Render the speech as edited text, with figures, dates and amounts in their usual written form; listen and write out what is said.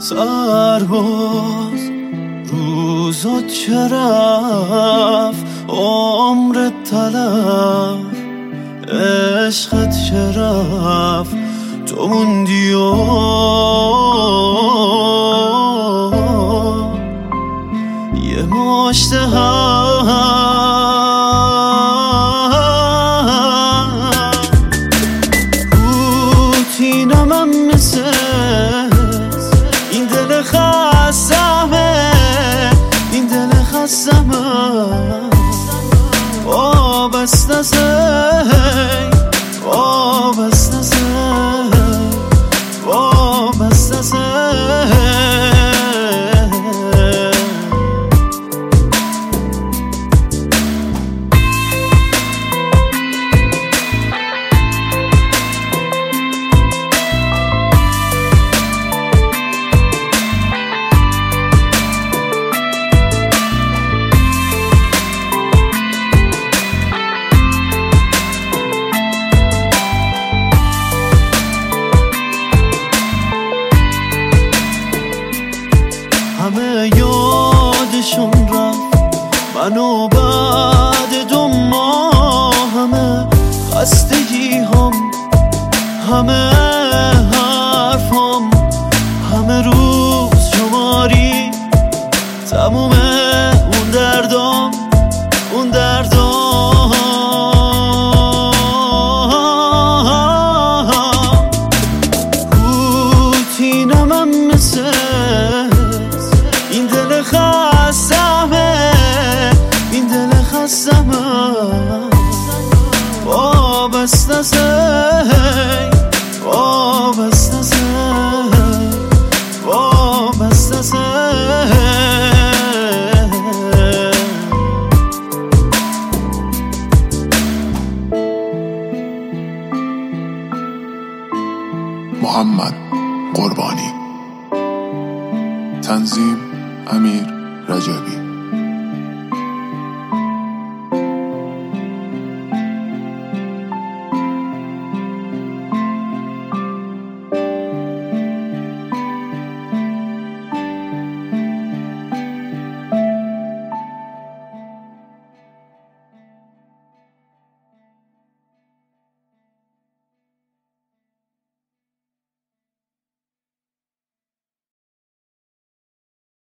سرباز روزا چه رفت عمر تلف عشقت چه رفت تو موندی و یه مشت روتینم مثل این دل خستمه این دل خستمه وابسته سی وابسته سی وابسته سی همه یادشون رفت منو بعد 2 ماه همه خستگی هم همه حرفم همه روز شماری تموم اون دردام اون دردام روتینم مثل این دل خستمه این دل خستمه وابسته سی وابسته سی وابسته سی محمد قربانی. تنظیم امیر رجبی.